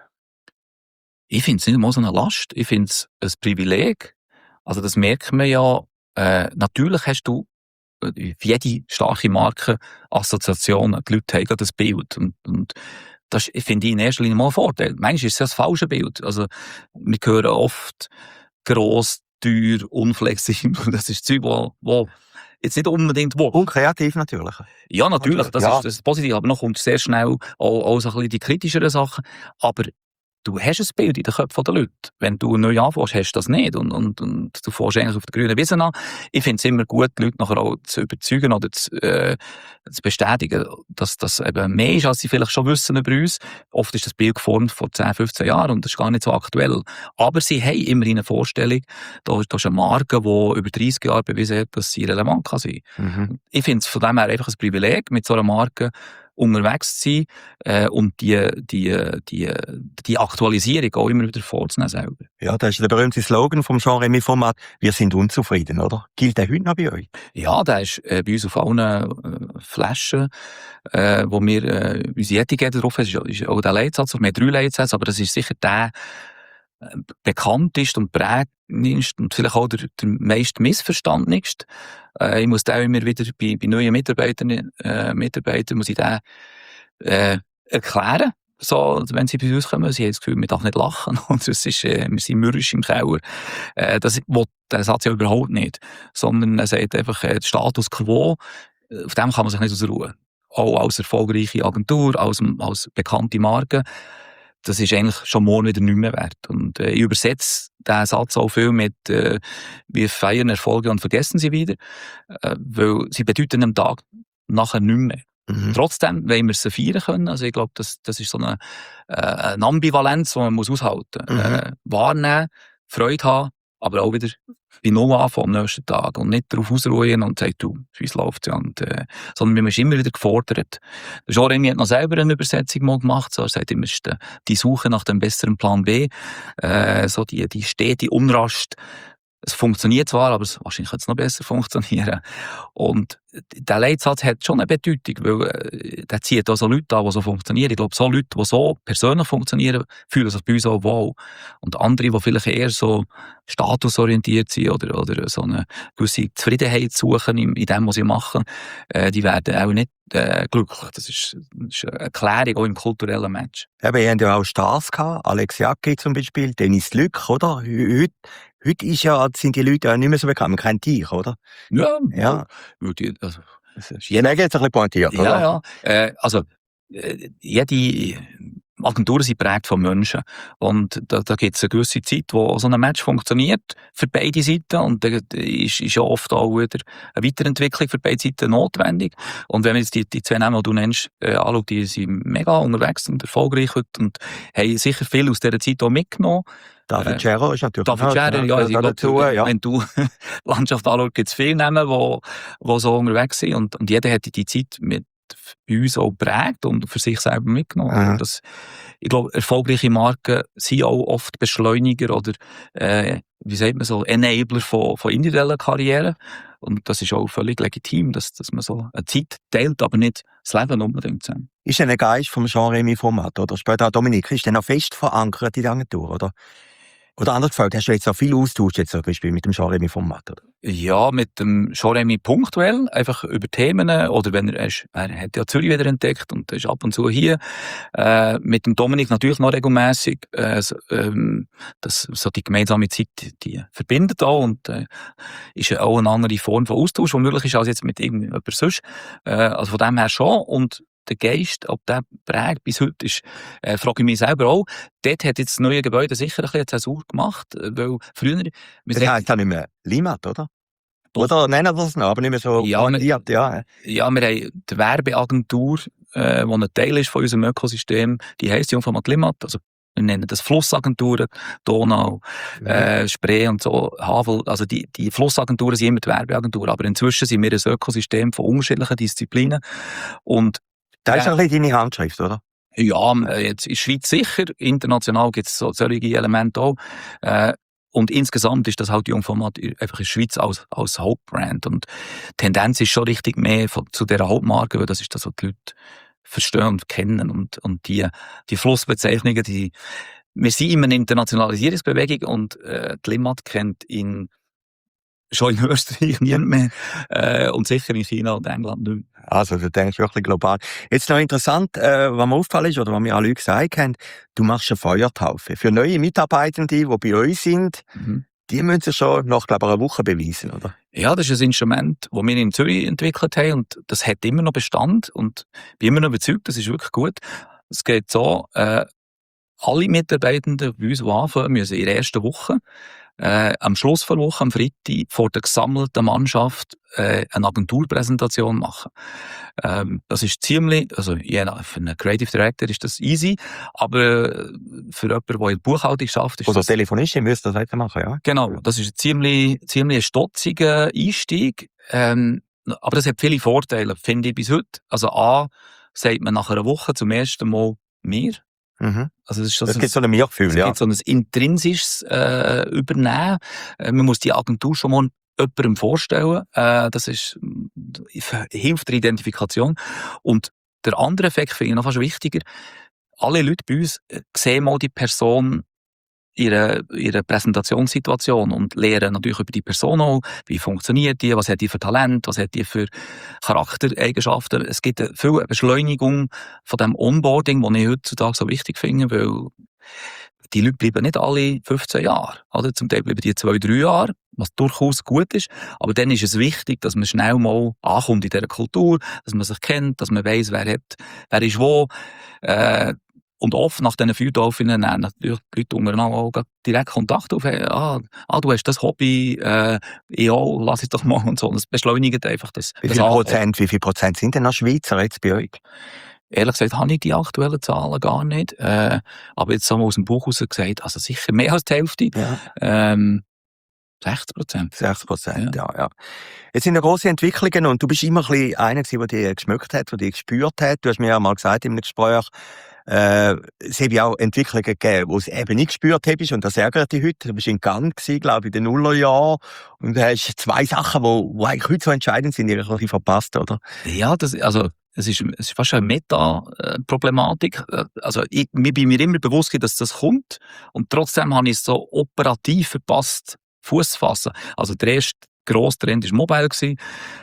Speaker 3: Ich finde es nicht mal so eine Last, ich finde es ein Privileg. Also das merkt man ja, äh, natürlich hast du äh, wie jede starke Marke Assoziationen, die Leute haben das Bild und, und das finde ich in erster Linie mal ein Vorteil. Manchmal ist es ja das falsche Bild, also wir hören oft gross, teuer, unflexibel, das ist Zeug, wo, wo jetzt nicht unbedingt wo.
Speaker 2: Unkreativ natürlich.
Speaker 3: Ja, natürlich, das,
Speaker 2: Ja.
Speaker 3: Ist, das ist positiv, aber noch kommt sehr schnell auch, auch so ein bisschen die kritischeren Sachen, aber du hast ein Bild in den Köpfen der Leute. Wenn du neu anfängst, hast du das nicht. Und, und, und du fängst eigentlich auf der grünen Wiese an. Ich finde es immer gut, die Leute nachher auch zu überzeugen oder zu, äh, zu bestätigen, dass das eben mehr ist, als sie vielleicht schon wissen über uns. Oft ist das Bild geformt vor zehn, fünfzehn Jahren und das ist gar nicht so aktuell. Aber sie haben immer eine Vorstellung, da, da ist eine Marke, die über dreißig Jahre bewiesen hat, dass sie relevant kann sein.
Speaker 2: Mhm.
Speaker 3: Ich finde es von dem her einfach ein Privileg, mit so einer Marke unterwegs zu sein äh, und die, die, die, die Aktualisierung auch immer wieder vorzunehmen selber.
Speaker 2: Ja, das ist der berühmte Slogan vom Jean-Remy Format. Wir sind unzufrieden, oder? Gilt der heute noch bei euch?
Speaker 3: Ja, der ist äh, bei uns auf allen äh, Flaschen, äh, wo wir äh, unsere Etikette drauf haben, ist, ist auch der Leitsatz. Wir haben drei Leitsätze, aber das ist sicher der äh, bekannteste und prägendste und vielleicht auch der, der meist missverstandenste. Äh, ich muss den immer wieder bei, bei neuen Mitarbeitern, äh, Mitarbeitern muss ich den äh, erklären. So, wenn sie bei uns kommen, sie haben das Gefühl, wir dürfen nicht lachen. Und das ist, äh, wir sind mürrisch im Keller. Äh, das will der Satz ja überhaupt nicht. Sondern er sagt einfach, äh, der Status quo, äh, auf dem kann man sich nicht ausruhen. Auch als erfolgreiche Agentur, als, als bekannte Marke. Das ist eigentlich schon morgen wieder nicht mehr wert. Und äh, ich übersetze diesen Satz auch viel mit, äh, wir feiern Erfolge und vergessen sie wieder. Äh, weil sie bedeuten am Tag nachher nicht mehr.
Speaker 2: Mhm.
Speaker 3: Trotzdem wollen wir sie feiern können. Also ich glaube, das, das ist so eine, äh, eine Ambivalenz, die man muss aushalten muss.
Speaker 2: Mhm.
Speaker 3: Äh, wahrnehmen, Freude haben, aber auch wieder bei Null anfangen am nächsten Tag und nicht darauf ausruhen und sagen, du, wie läuft ja. Und, äh, sondern man ist immer wieder gefordert. Der Jean-Remy hat noch selber eine Übersetzung mal gemacht. So, er sagt immer, es ist die, die Suche nach dem besseren Plan B. Äh, so die, die stete Unrast. Es funktioniert zwar, aber es, wahrscheinlich könnte es noch besser funktionieren. Und der Leitsatz hat schon eine Bedeutung, weil äh, der zieht auch so Leute an, die so funktionieren. Ich glaube, so Leute, die so persönlich funktionieren, fühlen sich bei uns auch wohl. Und andere, die vielleicht eher so statusorientiert sind oder, oder so eine gewisse Zufriedenheit suchen in, in dem, was sie machen, äh, die werden auch nicht äh, glücklich. Das ist, das ist eine Erklärung auch im kulturellen Match.
Speaker 2: Eben, ihr habt ja auch Stars gehabt, Alex Jacki zum Beispiel, Dennis Lück, oder? Heute, heute ist ja, sind die Leute ja nicht mehr so bekannt, man kennt dich, oder?
Speaker 3: Ja,
Speaker 2: Ja.
Speaker 3: würde ich, also,
Speaker 2: Ich merke jetzt ein bisschen pointiert,
Speaker 3: ja,
Speaker 2: oder?
Speaker 3: ja. Äh, also, äh, jede Agenturen sind geprägt von Menschen. Und da, da gibt es eine gewisse Zeit, wo so ein Match funktioniert für beide Seiten. Und da ist, ist ja oft auch wieder eine Weiterentwicklung für beide Seiten notwendig. Und wenn man jetzt die, die zwei Namen, die du nennst, äh, anschaut, die sind mega unterwegs und erfolgreich heute und haben sicher viel aus dieser Zeit auch mitgenommen.
Speaker 2: David Scherrer ist natürlich
Speaker 3: David Scherrer, ja, also ich glaub,
Speaker 2: dazu, ja.
Speaker 3: Wenn du Landschaft anschaust, gibt es viele Namen, die, die so unterwegs sind. Und, und jeder hat die Zeit mit uns auch geprägt und für sich selber mitgenommen.
Speaker 2: Mhm.
Speaker 3: Das, ich glaube, erfolgreiche Marken sind auch oft Beschleuniger oder, äh, wie sagt man so, Enabler von, von individuellen Karrieren. Und das ist auch völlig legitim, dass, dass man so eine Zeit teilt, aber nicht das Leben unbedingt zusammen.
Speaker 2: Ist denn ein Geist vom Jean-Remy-Format, oder? Später Dominik, ist der noch fest verankert in der Agentur, oder? Oder anders gefragt, hast du jetzt noch viel Austausch jetzt zum Beispiel mit dem Jean-Remy-Format, oder?
Speaker 3: Ja, mit dem Jean-Remy punktuell, einfach über Themen, oder wenn er, ist, er hat ja Zürich wieder entdeckt und ist ab und zu hier, äh, mit dem Dominik natürlich noch regelmässig, äh, so, ähm, das, so die gemeinsame Zeit, die verbindet auch und, äh, ist ja auch eine andere Form von Austausch, die möglich ist als jetzt mit irgendjemand sonst, äh, also von dem her schon und der Geist, ob der prägt bis heute ist, äh, frage ich mich selber auch. Dort hat jetzt das neue Gebäude sicher ein bisschen Zäsur gemacht, weil früher...
Speaker 2: Das heisst ja nicht mehr Limat, oder?
Speaker 3: Doch.
Speaker 2: Oder nennen wir das noch, aber nicht mehr so
Speaker 3: Ja,
Speaker 2: brandiert, ja.
Speaker 3: Ja, wir haben die Werbeagentur, äh, die ein Teil ist von unserem Ökosystem, die heisst Jungformat Limat, also wir nennen das Flussagenturen, Donau,
Speaker 2: Mhm.
Speaker 3: äh, Spree und so, Havel, also die, die Flussagenturen sind immer die Werbeagenturen, aber inzwischen sind wir ein Ökosystem von unterschiedlichen Disziplinen und
Speaker 2: Das ist ein bisschen deine Handschrift, oder?
Speaker 3: ja, jetzt in der Schweiz sicher, international gibt es so solche Elemente auch. Äh, und insgesamt ist das halt Jungformat einfach in der Schweiz als, als Hauptbrand. Und die Tendenz ist schon richtig mehr von, zu dieser Hauptmarke, weil das ist das, was die Leute verstehen und kennen. Und, und die, die Flussbezeichnungen, die, wir sind in einer Internationalisierungsbewegung und äh, die Limat kennt in schon in Österreich niemand mehr äh, und sicher in China und England nicht mehr.
Speaker 2: Also, du denkst wirklich global. Jetzt noch interessant, äh, was mir aufgefallen ist, oder was mir alle gesagt haben, du machst eine Feuertaufe. Für neue Mitarbeitende, die bei euch sind,
Speaker 3: Mhm.
Speaker 2: die müssen sich schon nach, glaube ich, einer Woche beweisen, oder?
Speaker 3: Ja, das ist ein Instrument, das wir in Zürich entwickelt haben und das hat immer noch Bestand und ich bin immer noch überzeugt, das ist wirklich gut. Es geht so, äh, alle Mitarbeitenden bei uns, die anfangen, müssen in der ersten Woche Äh, am Schluss der Woche, am Freitag, vor der gesammelten Mannschaft äh, eine Agenturpräsentation machen. Ähm, das ist ziemlich, also je nach, für einen Creative Director ist das easy, aber für jemanden, der in der Buchhaltung schafft, ist
Speaker 2: Oder
Speaker 3: das...
Speaker 2: Telefonisten müssen das heute machen, ja?
Speaker 3: Genau, das ist ein ziemlich, ziemlich stotziger Einstieg, ähm, aber das hat viele Vorteile, finde ich bis heute. Also A, sagt man nach einer Woche zum ersten Mal «mir».
Speaker 2: Mhm.
Speaker 3: Also das ist schon
Speaker 2: Das
Speaker 3: so
Speaker 2: gibt so ein Mir-Gefühl,
Speaker 3: es
Speaker 2: ja.
Speaker 3: gibt so ein intrinsisches äh, Übernehmen. Äh, man muss die Agentur schon mal jemandem vorstellen. Äh, das ist, äh, hilft der Identifikation. Und der andere Effekt finde ich noch fast wichtiger. Alle Leute bei uns äh, sehen mal die Person ihre, ihre Präsentationssituation und lernen natürlich über die Person auch, wie funktioniert die, was hat die für Talent, was hat die für Charaktereigenschaften. Es gibt eine viel Beschleunigung von dem Onboarding, das ich heutzutage so wichtig finde, weil die Leute bleiben nicht alle fünfzehn Jahre, oder? Zum Teil bleiben die zwei, drei Jahre, was durchaus gut ist. Aber dann ist es wichtig, dass man schnell mal ankommt in dieser Kultur, dass man sich kennt, dass man weiss, wer hat, wer ist wo, äh, und oft nach diesen Feuertaufen nehmen natürlich die Leute untereinander auch direkt Kontakt auf. Hey, ah, ah, du hast das Hobby, äh, ja, lass es doch mal und so. Das beschleunigt einfach das.
Speaker 2: Wie
Speaker 3: das
Speaker 2: viel
Speaker 3: Ankommen.
Speaker 2: Prozent, wie viel Prozent sind denn noch Schweizer jetzt bei euch?
Speaker 3: Ehrlich gesagt habe ich die aktuellen Zahlen gar nicht. Äh, aber jetzt haben wir aus dem Buch heraus gesagt, also sicher mehr als die Hälfte.
Speaker 2: Ja.
Speaker 3: Ähm, sechzig Prozent.
Speaker 2: sechzig Prozent, ja. ja, ja. Jetzt sind ja grosse Entwicklungen und du bist immer ein bisschen einer gewesen, der dich geschmückt hat, der dich gespürt hat. Du hast mir ja mal gesagt in einem Gespräch, äh, es habe ja auch Entwicklungen gegeben, die es eben nicht gespürt hast und das ärgert dich heute. Du bist in Cannes gewesen, glaube ich, in den Nullerjahren und du hast zwei Sachen, die, die eigentlich heute so entscheidend sind, die ein bisschen verpasst, oder?
Speaker 3: Ja, das, also, es ist, es ist fast eine Meta-Problematik. Also, ich, mir bin mir immer bewusst, dass das kommt und trotzdem habe ich es so operativ verpasst, Fuß zu fassen. Also, der erste grosse Trend war Mobile gewesen.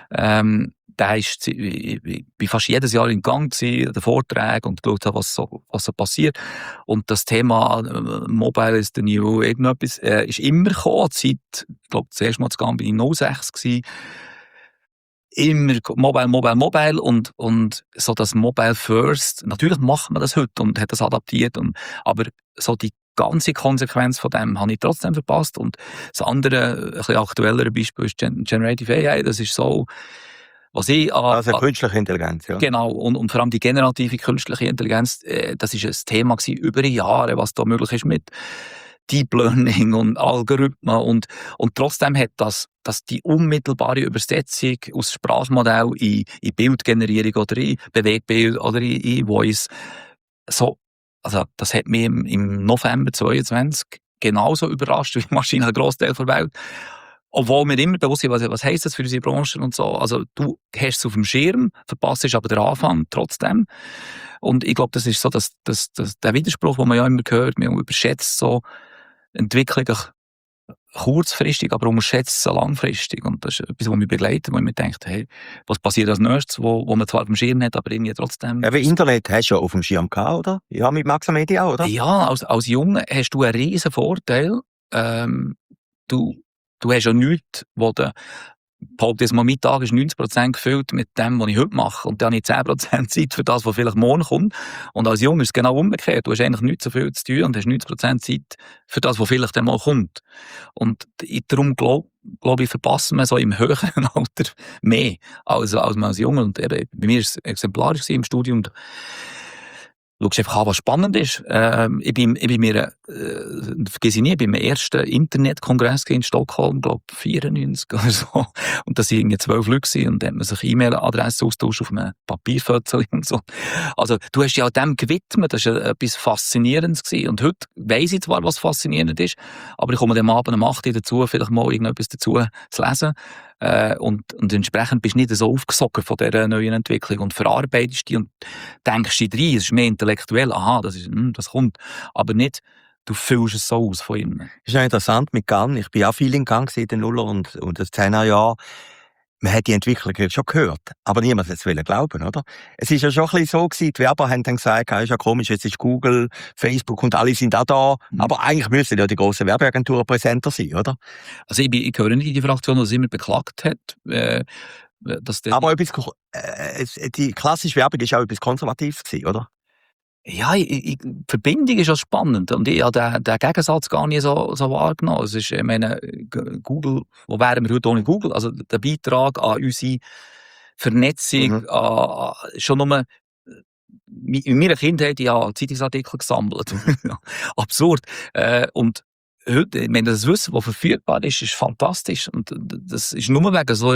Speaker 3: Ähm, da ist, ich, ich bin fast jedes Jahr in Gang gewesen, den Vorträgen und geschaut habe, was so, was so passiert. Und das Thema äh, Mobile is the new irgendetwas, äh, ist immer gekommen. Seit, ich glaube, das erste Mal zu Gang bin ich null sechs gewesen. immer Mobile, Mobile, Mobile und, und so das Mobile First. Natürlich macht man das heute und hat das adaptiert, und, aber so die ganze Konsequenz von dem habe ich trotzdem verpasst. Und das andere, ein bisschen aktuellere Beispiel ist Gen- Generative A I. Das ist so, was ich an,
Speaker 2: Also künstliche Intelligenz, ja.
Speaker 3: Genau, und, und vor allem die generative künstliche Intelligenz, äh, das ist ein Thema gewesen über Jahre, was da möglich ist mit Deep Learning und Algorithmen, und, und trotzdem hat das, das die unmittelbare Übersetzung aus Sprachmodell in, in Bildgenerierung oder in Bewegbild oder in, in Voice, so, also das hat mich im, im November zweitausendzweiundzwanzig genauso überrascht wie wahrscheinlich ein Grossteil der Welt. Obwohl wir immer bewusst sind, was, was heisst das für unsere Branche und so. Also du hast es auf dem Schirm, verpasst aber den Anfang trotzdem. Und ich glaube, das ist so dass, dass, dass der Widerspruch, den man ja immer hört, man überschätzt so Entwicklungen kurzfristig, aber unterschätzt sie langfristig. Und das ist etwas, was mich begleitet, wo ich mir denke, hey, was passiert als nächstes, wo, wo man zwar auf dem Schirm hat, aber irgendwie trotzdem...
Speaker 2: Eben Internet hast du ja auf dem Schirm gehabt, oder? Ja, mit Maxamedia, oder?
Speaker 3: Ja, als, als Junge hast du einen riesen Vorteil. Ähm, du, du hast ja nichts, wo du... behaupte jetzt mal, mein Tag ist neunzig Prozent gefüllt mit dem, was ich heute mache. Und dann habe ich zehn Prozent Zeit für das, was vielleicht morgen kommt. Und als Junge ist es genau umgekehrt. Du hast eigentlich nicht so viel zu tun und hast neunzig Prozent Zeit für das, was vielleicht dann mal kommt. Und ich, darum glaube glaub ich, verpassen wir so im höheren Alter mehr als, als man als Junge. Und eben, bei mir war es exemplarisch im Studium. Du schaust einfach an, was spannend ist. Ähm, ich bin, ich bin mir, äh, vergesse ich nie, ich bin beim ersten Internetkongress in Stockholm, glaube vierundneunzig oder so. Und da waren irgendwie zwölf Leute und da hat man sich E-Mail-Adressen austauscht auf einem Papierfoto und so. Also, du hast dich auch dem gewidmet, das war etwas Faszinierendes gewesen. Und heute weiss ich zwar, was faszinierend ist, aber ich komme am Abend um acht Uhr dazu, vielleicht mal irgendetwas dazu zu lesen. Äh, und, und entsprechend bist du nicht so aufgesogen von dieser neuen Entwicklung und verarbeitest die und denkst dich rein, es ist mehr intellektuell, aha, das, ist, hm, das kommt, aber nicht, du fühlst es so aus von innen.
Speaker 2: Das ist ja interessant mit Cannes. Ich bin auch viel in Cannes in den Nuller und, und den zehner Jahren. Man hat die Entwicklung schon gehört, aber niemand hat es glauben, oder? Es ist ja schon ein bisschen so gewesen, die Werber haben dann gesagt, ja, ist ja komisch, jetzt ist Google, Facebook und alle sind auch da, mhm. aber eigentlich müssen ja die grossen Werbeagenturen präsenter sein, oder?
Speaker 3: Also ich, bin, ich gehöre nicht in die Fraktion, die es immer beklagt hat, äh, dass der...
Speaker 2: Aber etwas, äh, die klassische Werbung ist auch etwas Konservatives gewesen, oder?
Speaker 3: Ja, ich, ich, die Verbindung ist ja spannend und ich habe den, den Gegensatz gar nicht so, so wahrgenommen. Es ist, ich meine, Google, wo wären wir heute ohne Google? Also der Beitrag an unsere Vernetzung, mhm. an, schon nur, in meiner Kindheit ja Zeitungsartikel gesammelt. Absurd. Äh, und heute, ich meine, das Wissen, das verfügbar ist, ist fantastisch. Und das ist nur wegen so,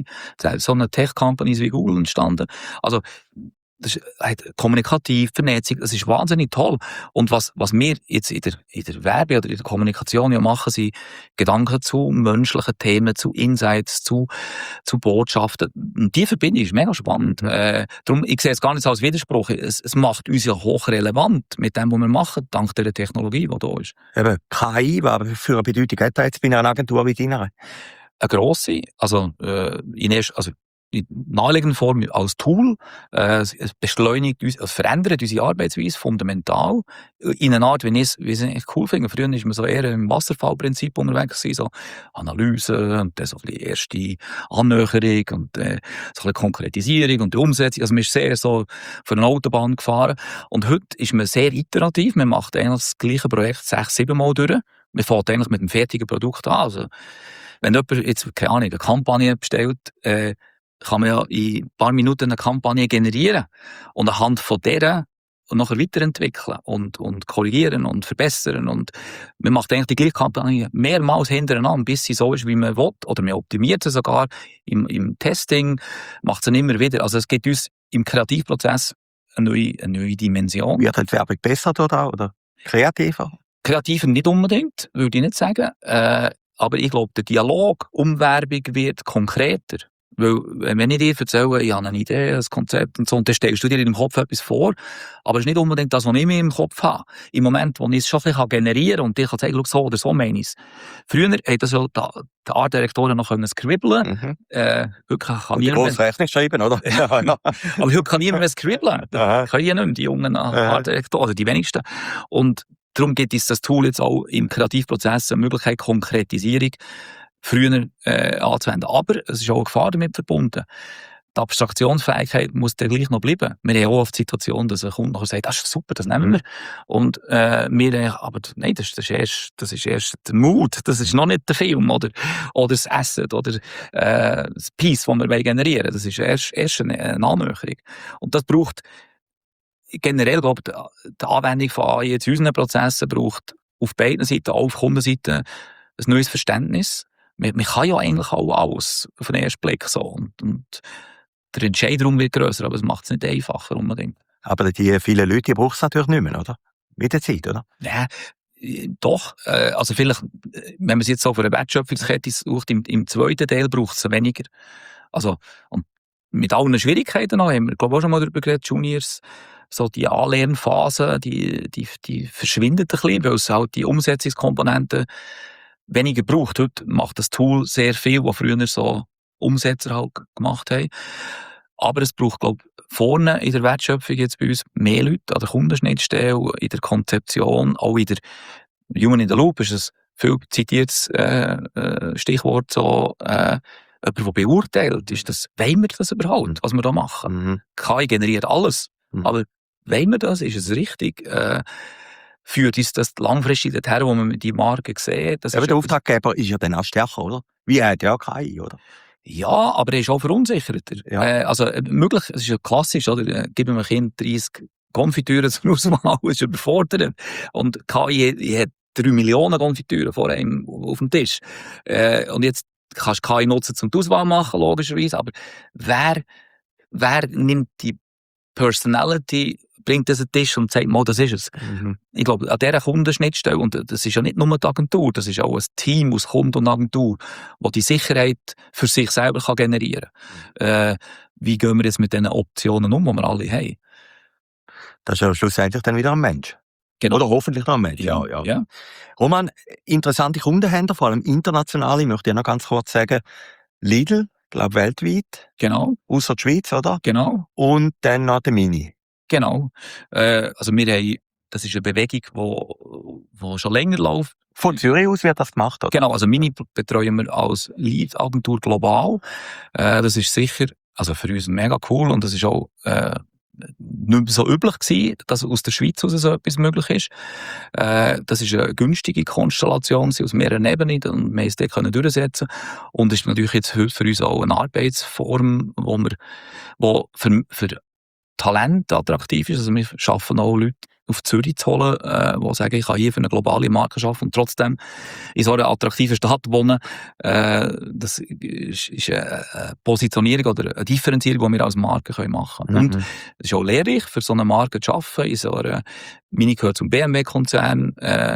Speaker 3: so einer Tech-Companies wie Google entstanden. Also, das ist halt kommunikativ, Vernetzung, das ist wahnsinnig toll. Und was, was wir jetzt in der, in der Werbe oder in der Kommunikation ja machen, sind Gedanken zu menschlichen Themen, zu Insights, zu, zu Botschaften. Und die Verbindung ist mega spannend. Äh, darum, ich sehe es gar nicht als Widerspruch. Es, es macht uns ja hochrelevant mit dem, was wir machen, dank der Technologie, die da ist.
Speaker 2: Eben, K I, was für eine Bedeutung hat das jetzt bei einer Agentur wie deiner?
Speaker 3: Eine grosse, also, äh, in erst, also, in naheliegender Form als Tool, äh, es beschleunigt uns, es verändert unsere Arbeitsweise fundamental, in einer Art, wie ich es, wie ich es cool finde. Früher ist man so eher im Wasserfallprinzip unterwegs gewesen, so Analyse und dann so ein bisschen erste Annäherung und äh, so ein bisschen Konkretisierung und die Umsetzung. Also man ist sehr so von einer Autobahn gefahren und heute ist man sehr iterativ, man macht eigentlich das gleiche Projekt sechs, sieben Mal durch. Man fängt eigentlich mit dem fertigen Produkt an. Also, wenn jemand jetzt, keine Ahnung, eine Kampagne bestellt, äh, kann man ja in ein paar Minuten eine Kampagne generieren und anhand von der und nachher weiterentwickeln und, und korrigieren und verbessern. Und man macht eigentlich die gleiche Kampagne mehrmals hintereinander, bis sie so ist, wie man will. Oder man optimiert sie sogar im, im Testing, macht sie immer wieder. Also es gibt uns im Kreativprozess eine neue, eine neue Dimension.
Speaker 2: Wird die Werbung besser oder, oder kreativer?
Speaker 3: Kreativer nicht unbedingt, würde ich nicht sagen. Äh, aber ich glaube, der Dialog um Werbung wird konkreter. Weil, wenn ich dir erzähle, ich habe eine Idee, ein Konzept und so, und dann stellst du dir in deinem Kopf etwas vor, aber es ist nicht unbedingt das, was ich mir im Kopf habe. Im Moment, wo ich es schon ein bisschen generieren kann und dir kann sagen, schau, so oder so meine ich es. Früher hätte das ja die Artdirektoren noch können scribbeln.
Speaker 2: Mhm.
Speaker 3: Äh, heute kann
Speaker 2: und die
Speaker 3: niemand
Speaker 2: grosse Rechnung schreiben, oder?
Speaker 3: ja, ja. Aber heute kann niemand mehr scribbeln. Das können ja nicht mehr, die jungen Artdirektoren, also die wenigsten. Und darum gibt es das Tool jetzt auch im Kreativprozess eine Möglichkeit, Konkretisierung früher äh, anzuwenden. Aber es ist auch eine Gefahr damit verbunden. Die Abstraktionsfähigkeit muss dann gleich noch bleiben. Wir haben auch oft die Situation, dass ein Kunde nachher sagt, das ist super, das nehmen wir. Und äh, wir denken, aber nein, das, das, ist erst, das ist erst der Mood, das ist noch nicht der Film oder, oder das Asset oder äh, das Piece, das wir generieren wollen. Das ist erst, erst eine, eine Annäherung. Und das braucht generell, glaube ich, die Anwendung von A I jetzt in unseren Prozessen braucht auf beiden Seiten, auch auf Kundenseite, ein neues Verständnis. Man, man kann ja eigentlich auch alles auf den ersten Blick so. Und, und der Entscheidung wird grösser, aber es macht es nicht einfacher unbedingt.
Speaker 2: Aber die vielen Leute, die braucht es natürlich nicht mehr, oder? Mit der Zeit, oder?
Speaker 3: Ja, doch. Äh, also vielleicht, wenn man es jetzt so für eine Wertschöpfungskette sucht, im, im zweiten Teil braucht es weniger. Also, und mit allen Schwierigkeiten noch, haben wir, glaube ich, auch schon mal darüber geredet, Juniors, so die Anlernphase, die, die, die verschwindet ein bisschen, weil es halt die Umsetzungskomponenten weniger braucht. Heute macht das Tool sehr viel, was früher so Umsetzer halt gemacht haben. Aber es braucht, glaube ich, vorne in der Wertschöpfung jetzt bei uns mehr Leute an der Kundenschnittstelle, in der Konzeption, auch in der Human in the Loop ist ein viel zitiertes äh, äh, Stichwort, so äh, jemand, der beurteilt, ist das, wollen wir das überhaupt, was wir da machen?
Speaker 2: Mhm.
Speaker 3: K I generiert alles,
Speaker 2: Mhm.
Speaker 3: aber wollen wir das, ist es richtig? Äh, führt uns das langfristig dorthin, wo man die Marke sieht? Das
Speaker 2: Aber
Speaker 3: ist
Speaker 2: der
Speaker 3: etwas-
Speaker 2: Auftraggeber ist ja dann auch stärker, oder? Wie er hat ja K I, oder?
Speaker 3: Ja, aber er ist auch verunsicherter.
Speaker 2: Ja.
Speaker 3: Äh, also äh, möglich, es ist ja klassisch, oder? Äh, Geben wir einem Kind dreißig Konfitüren zur Auswahl, ist überfordert. Und K I hat drei Millionen Konfitüren vor einem auf dem Tisch. Äh, und jetzt kannst du K I nutzen, um die Auswahl zu machen, logischerweise. Aber wer, wer nimmt die Personality, bringt das an den Tisch und sagt, mal, das ist es.
Speaker 2: Mhm.
Speaker 3: Ich glaube, an dieser Kundenschnittstelle, und das ist ja nicht nur die Agentur, das ist auch ein Team aus Kunden und Agentur, das die Sicherheit für sich selber kann generieren kann. Äh, wie gehen wir jetzt mit diesen Optionen um, die wir alle haben?
Speaker 2: Das ist ja schlussendlich dann wieder ein Mensch.
Speaker 3: Genau.
Speaker 2: Oder hoffentlich noch ein Mensch. Ja, ja.
Speaker 3: ja.
Speaker 2: Roman, interessante Kunden haben wir, vor allem internationale, möchte ich noch ganz kurz sagen. Lidl, glaube weltweit,
Speaker 3: Genau,
Speaker 2: außer die Schweiz, oder?
Speaker 3: genau,
Speaker 2: Und dann noch der Mini.
Speaker 3: genau. Äh, also wir haben, das ist eine Bewegung, die, die schon länger läuft.
Speaker 2: Von Zürich aus wird das gemacht, oder?
Speaker 3: Genau, also Mini betreuen wir als Lead-Agentur global. Äh, das ist sicher, also für uns mega cool und das ist auch äh, nicht mehr so üblich gewesen, dass aus der Schweiz aus so etwas möglich ist. Äh, das ist eine günstige Konstellation aus mehreren Ebenen und wir haben es dort können durchsetzen. Und es ist natürlich jetzt heute für uns auch eine Arbeitsform, wo wir, wo für, für Talent attraktiv ist. Also wir schaffen auch Leute auf Zürich zu holen, äh, die sagen, ich kann hier für eine globale Marke arbeiten und trotzdem in so einer attraktiven Stadt wohnen. Äh, das ist, ist eine Positionierung oder eine Differenzierung, die wir als Marke können machen können.
Speaker 2: Mhm.
Speaker 3: Und es ist auch lehrreich, für so eine Marke zu arbeiten. In so einer, Mini gehört zum B M W-Konzern. Äh,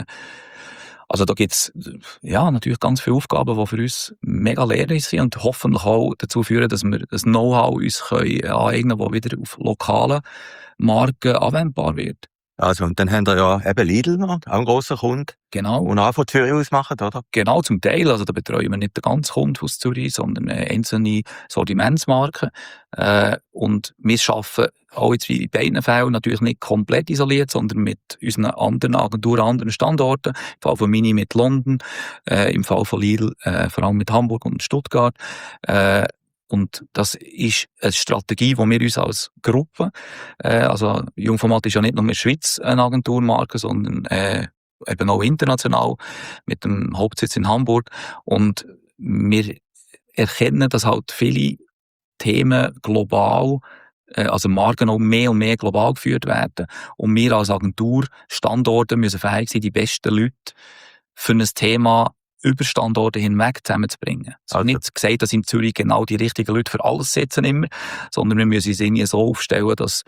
Speaker 3: also da gibt's ja natürlich ganz viele Aufgaben, die für uns mega lehrreich sind und hoffentlich auch dazu führen, dass wir das Know-how uns können aneignen können, das wieder auf lokalen Marken anwendbar wird.
Speaker 2: Also, und dann haben wir ja eben Lidl noch, auch ein grosser Kunde,
Speaker 3: Genau.
Speaker 2: und auch von Zürich aus machen, oder?
Speaker 3: Genau, zum Teil. Also da betreuen wir nicht den ganzen Kunden aus Zürich, sondern äh, einzelne Sortimentsmarken. Äh, und wir arbeiten auch jetzt wie in beiden Fällen natürlich nicht komplett isoliert, sondern mit unseren anderen Agenturen, anderen Standorten. Im Fall von Mini mit London, äh, im Fall von Lidl äh, vor allem mit Hamburg und Stuttgart. Äh, Und das ist eine Strategie, die wir uns als Gruppe, äh, also Jungformat ist ja nicht nur in der Schweiz eine Agenturmarke, sondern äh, eben auch international mit dem Hauptsitz in Hamburg. Und wir erkennen, dass halt viele Themen global, äh, also Marken auch mehr und mehr global geführt werden. Und wir als Agentur Standorte müssen fähig sein, die besten Leute für ein Thema über Standorte hinweg zusammenzubringen. Es wird
Speaker 2: Also-
Speaker 3: nicht gesagt, dass in Zürich genau die richtigen Leute für alles sitzen immer, sondern wir müssen uns irgendwie so aufstellen, dass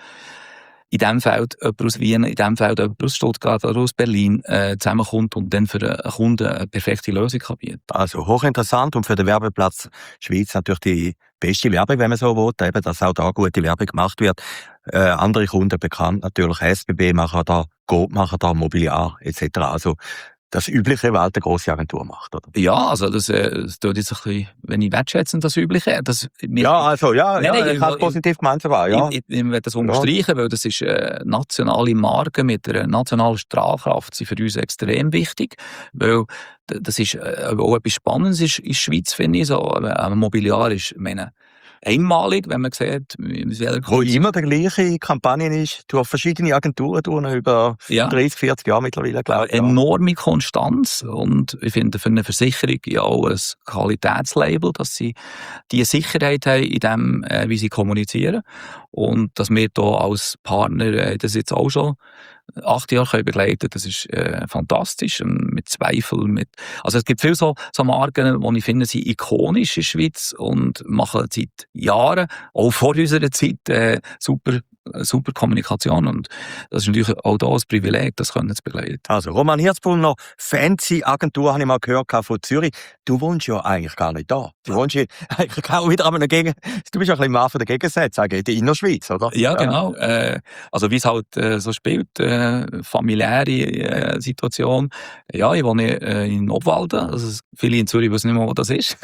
Speaker 3: in diesem Feld jemand aus Wien, in diesem Feld jemand aus Stuttgart oder aus Berlin äh, zusammenkommt und dann für einen Kunden eine perfekte Lösung kann bieten.
Speaker 2: Also hochinteressant und für den Werbeplatz Schweiz natürlich die beste Werbung, wenn man so will, eben, dass auch da gute Werbung gemacht wird. Äh, andere Kunden bekannt natürlich, S B B machen da, Coop machen da, Mobiliar et cetera. Also Das Übliche, was halt eine grosse Agentur macht, oder?
Speaker 3: Ja, also das, äh, das tut jetzt ein bisschen, wenn ich wertschätzen, das Übliche. Das, wir,
Speaker 2: Ja, also, ja,
Speaker 3: Nein,
Speaker 2: ja
Speaker 3: nein,
Speaker 2: ich habe es positiv gemeint sogar, ja.
Speaker 3: Ich, ich, ich will das unterstreichen, weil das ist äh, nationale Marke mit einer nationalen Strahlkraft, sind für uns extrem wichtig, weil d- das ist äh, auch etwas Spannendes ist in der Schweiz, finde ich. So, äh, Mobiliar ist, ich meine, einmalig, wenn man sieht, mit welcher
Speaker 2: Wo immer die gleiche Kampagne ist, durch verschiedene Agenturen tun, über
Speaker 3: Ja.
Speaker 2: dreißig, vierzig Jahre mittlerweile, glaube ich. Ja.
Speaker 3: enorme Konstanz und ich finde für eine Versicherung ja auch ein Qualitätslabel, dass sie die Sicherheit haben in dem, äh, wie sie kommunizieren und dass wir da als Partner äh, das jetzt auch schon acht Jahre können begleiten, das ist äh, fantastisch, ähm, mit Zweifel, mit, also es gibt viele so, so Marken, die ich finde, sind ikonisch in der Schweiz und machen seit Jahren, auch vor unserer Zeit, äh, super, äh, super Kommunikation und das ist natürlich auch da ein Privileg, das können zu begleiten.
Speaker 2: Also, Roman Hirzbrunner, fancy Agentur, habe ich mal gehört von Zürich. Du wohnst ja eigentlich gar nicht da. Du wohnst ja eigentlich auch wieder an einer Gegend. Du bist ja ein bisschen Mann von der Gegensätze, in der Innerschweiz, oder?
Speaker 3: Ja, genau. Äh, also wie es halt äh, so spielt, äh, familiäre äh, Situation. Ja, ich wohne äh, in Obwalden. Also viele in Zürich wissen nicht mehr, wo das ist.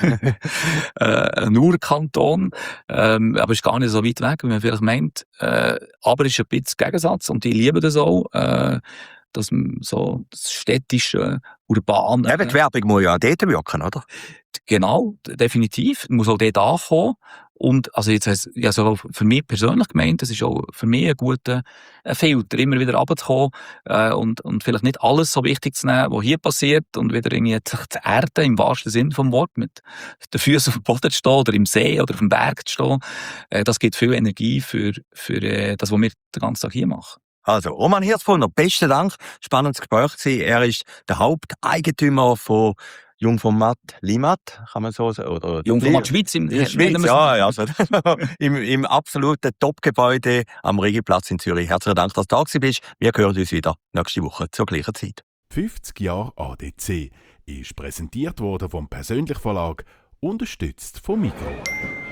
Speaker 3: äh, ein Urkanton. Ähm, aber ist gar nicht so weit weg, wie man vielleicht meint. Äh, aber es ist ein bisschen Gegensatz und ich liebe das auch. Äh, dass man so das städtische, urbane...
Speaker 2: Eben, die Werbung muss ja auch dort wirken, oder?
Speaker 3: Genau, definitiv. Muss auch dort ankommen. Und, also jetzt heisst, ja, so für mich persönlich gemeint, das ist auch für mich ein guter ein Filter, immer wieder runterzukommen, äh, und, und vielleicht nicht alles so wichtig zu nehmen, was hier passiert, und wieder irgendwie zu erden, im wahrsten Sinne vom Wort, mit den Füßen auf dem Boden zu stehen, oder im See, oder auf dem Berg zu stehen. Äh, das gibt viel Energie für, für äh, das, was wir den ganzen Tag hier machen.
Speaker 2: Also, Roman Hirzbrunner, besten Dank. Spannendes Gespräch gewesen. Er ist der Haupteigentümer von Jungformat Limmat, kann man so sagen, oder?
Speaker 3: Jungformat Schweiz im,
Speaker 2: in der Schweiz, ja, ja, also, im, im absoluten Top-Gebäude am Regiplatz in Zürich. Herzlichen Dank, dass du da gewesen bist. Wir hören uns wieder nächste Woche zur gleichen Zeit.
Speaker 1: fünfzig Jahre A D C ist präsentiert worden vom Persönlich Verlag, unterstützt vom Migros.